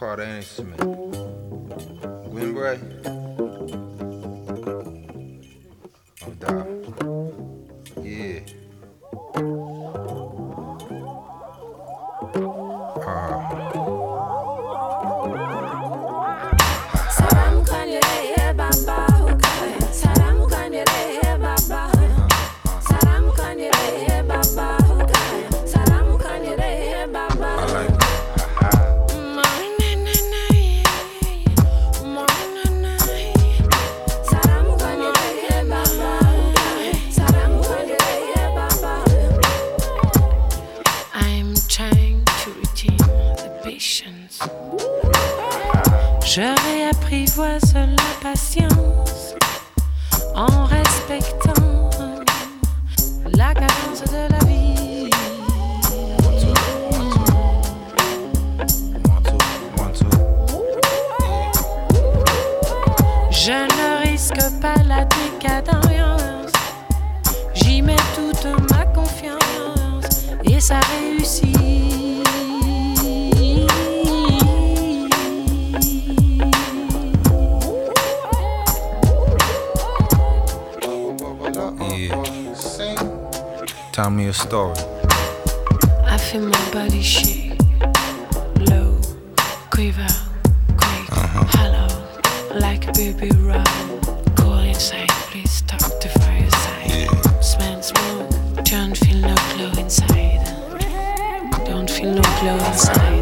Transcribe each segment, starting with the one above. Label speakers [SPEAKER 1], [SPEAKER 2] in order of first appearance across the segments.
[SPEAKER 1] called an instrument. Windbray? Oh, dog. Yeah.
[SPEAKER 2] Je réapprivoise la patience en respectant la cadence de la vie. Je ne risque pas la décadence, j'y mets toute ma confiance et ça réussit.
[SPEAKER 1] Tell me a story.
[SPEAKER 2] I feel my body shake, low, quiver, quick, hollow, like a baby roll. Cool inside, please talk to fireside. Smell smoke, don't feel no glow inside. Don't feel no glow inside.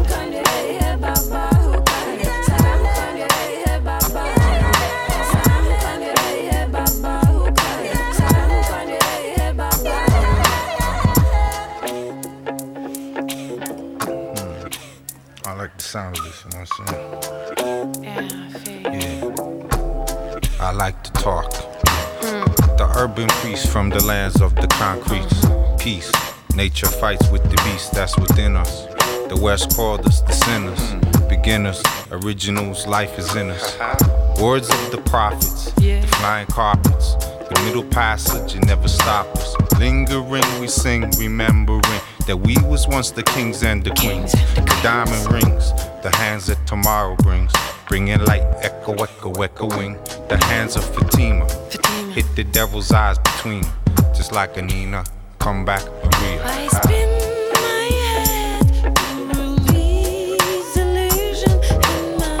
[SPEAKER 1] I like the sound of this, you know what I'm saying?
[SPEAKER 2] Yeah, I feel you.
[SPEAKER 1] Yeah. I like to talk. The urban priest from the lands of the concrete. Peace. Nature fights with the beast that's within us. The West called us the sinners. Beginners, originals, life is in us. Words of the prophets, the flying carpets. The middle passage, it never stops us. Lingering, we sing, remembering that we was once the kings and the queens. The diamond rings, the hands that tomorrow brings. Bringing light, echo, echo, echoing. The hands of Fatima. Hit the devil's eyes between them. Just like a Nina, come back, Maria.
[SPEAKER 2] I spin my head to release illusion in my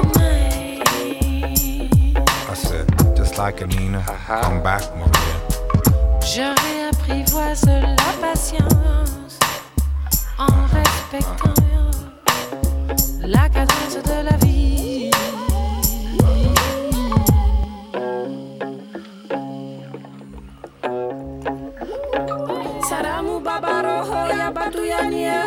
[SPEAKER 2] mind.
[SPEAKER 1] I said, just like a Nina, come back, Maria.
[SPEAKER 2] Je réapprivoise la patience en respectant la cadence de la vie. Saramu babaro ya batuyania.